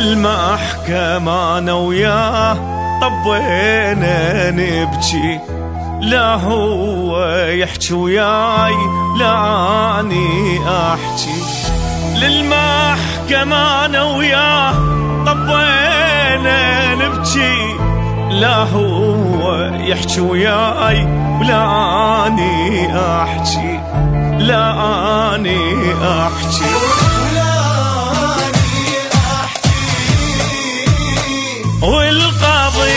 للمحكمة أنا وياه طبينا نبكي، لا هو يحكي وياي لا أني أحكي. للمحكمة أنا وياه طبينا نبكي، لا هو يحكي وياي ولا أني أحكي، لا أني أحكي. والقاضي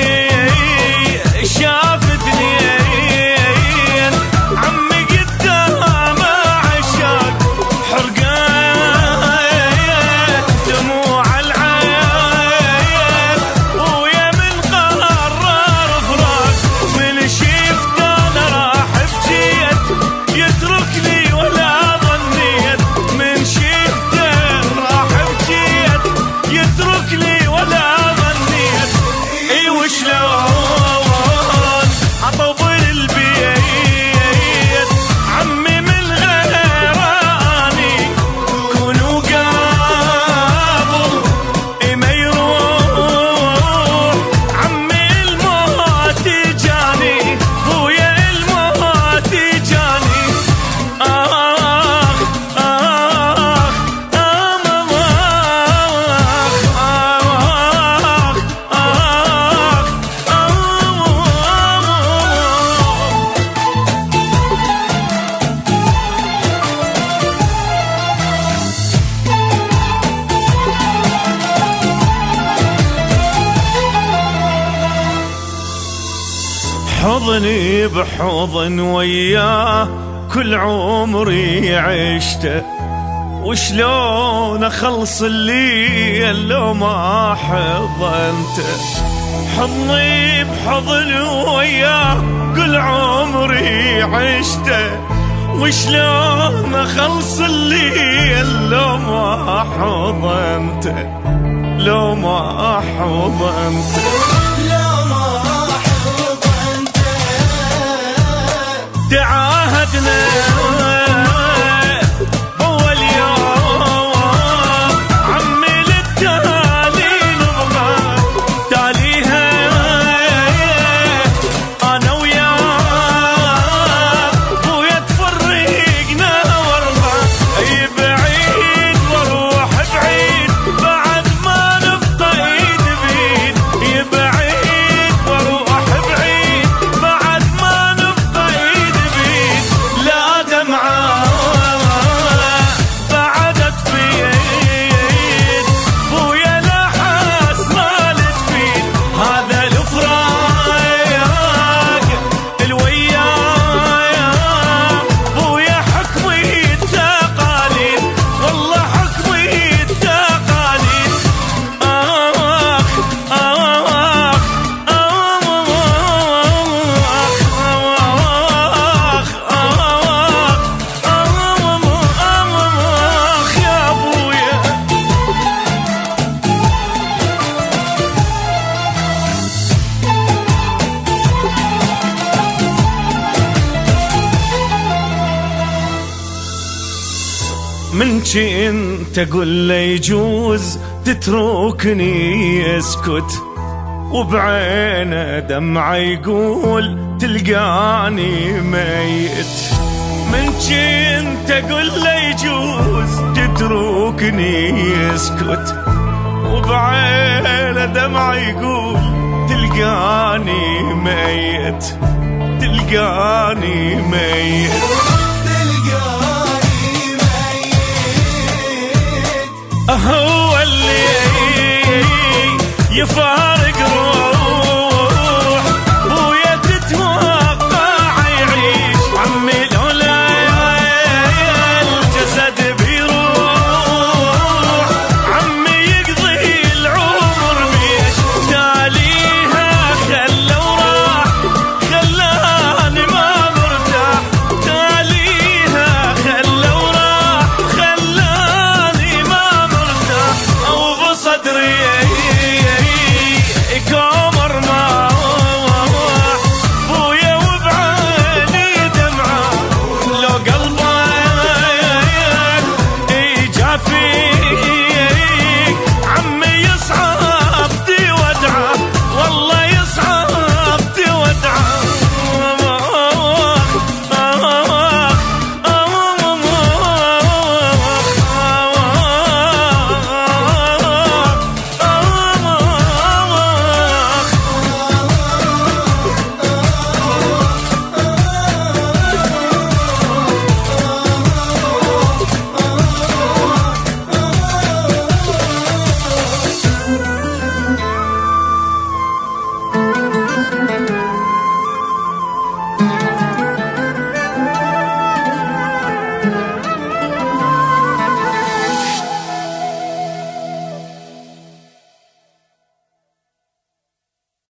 شاف اثنين عمي قدام عشاق حرقان دموع العين، ويا من قرر فراق من شفت انا راح بجيت يتركني ولا ظنيت، من شفته راح بجيت يتركني ولا شلون عطبر البيت عمي من غيراني كونوا قابل ما يروح، عمي الموت جاني خويا الموت جاني. حضني بحضن وياه كل عمري عشته، وشلون اخلص الليل لو ما حضنته. حضني بحضن وياه كل عمري عشته، وشلون اخلص الليل لو ما حضنته، لو ما حضنته. تعاهدنا أول يوم عمي للتالي نبغى تاليها أنا وياه، بويا تفرقنا وارضى يبعيد واروح بعيد بعد ما نبقى ايد بيد، يبعيد واروح بعيد بعد ما نبقى ايد بيد. لا دمعة بعدت في ايد بويا لا حسرة تفيد، هذا الفراق الوياك بويا حكمي التقاليد، والله حكمي التقاليد. آخ آخ يا بويا. من انت قل لي يجوز تتركني يسكت، وبعينه دمعه يقول تلقاني ميت. من انت قل لي يجوز تتركني يسكت، وبعينه دمعه يقول تلقاني ميت، تلقاني ميت. هو اللي يفارق